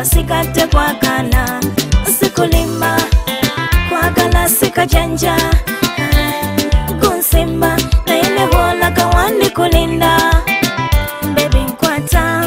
basigate kwagana sikulima kwagala sikajanja kunsimba na ile bola kawandi kulinda baby nkwata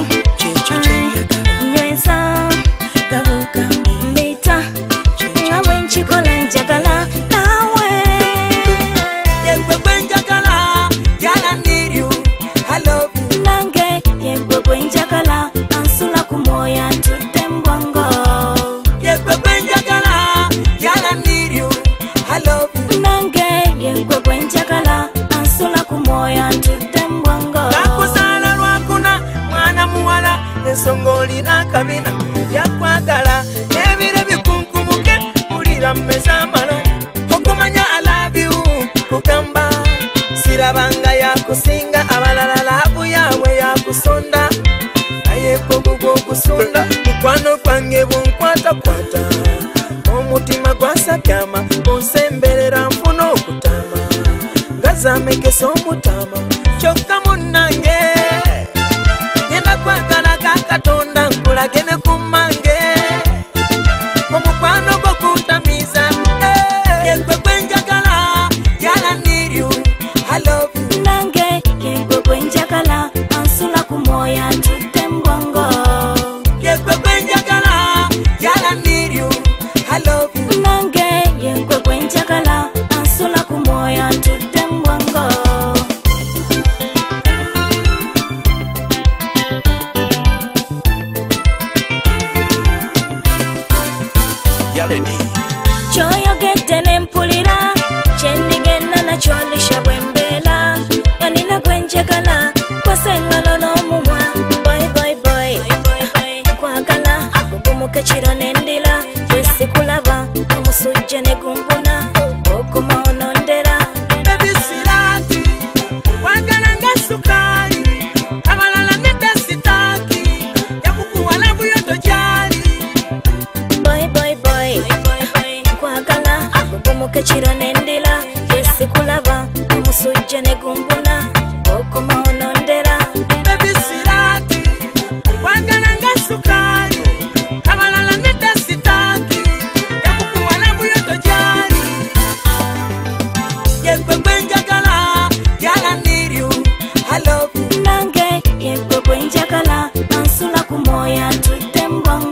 nyweza gabuka mbita nawe nchikola njagala nawe yegwe njagala yala need you I love you nange yegwe njagala ansula kumoya tutembwango yegwe njagala yala need you I love you nange yegwe njagala ansula kumoya tutembwango nakusala lwakuna mwana muwala ensongoli nakabina yakwagala ebire bikunkumuke ulira mmeza mala okumanya I love you kugamba sirabanga yakusinga abalala labu yawe yakusonda naye kogugwo kusonda mukwano kwange bunkwatakwata omutima gwasakyama onsemberera nfuna okutama ngazamekesa omutama kyokka munnange yenda kwagala kakatonda nkulage ne kummange omukwano gwo kutamiza yegwe gwenjagala yala need you I love you nange yegwe njagala ansula kumoya tutembwango yegwe gwenjagala yala need you I love you nange yegwe njagala ansula kumoya tutembwango yaleni choyogedde nempulira kyendigenda nakyolisha bwembeera yanina gwenjagala kwasengalo n'omumwa boy kwagala gugumuke kiro nendira yesikulaba omusujja ne gumbuna okuma onondera ebisirati wagala nga sukali abalala nedda sitaki yakukuwala buyoto gyali boy kwagala gugumuke kiro nendira yesikulaba omusujja ne gumbuna okuma onondera ebisirati wagala nga sukali abalala nedda sitaki yakukuwala buyoto gyali yegwe gwenjagala yala need you I love you nange yegwe njagala ansula kumoya tutembwango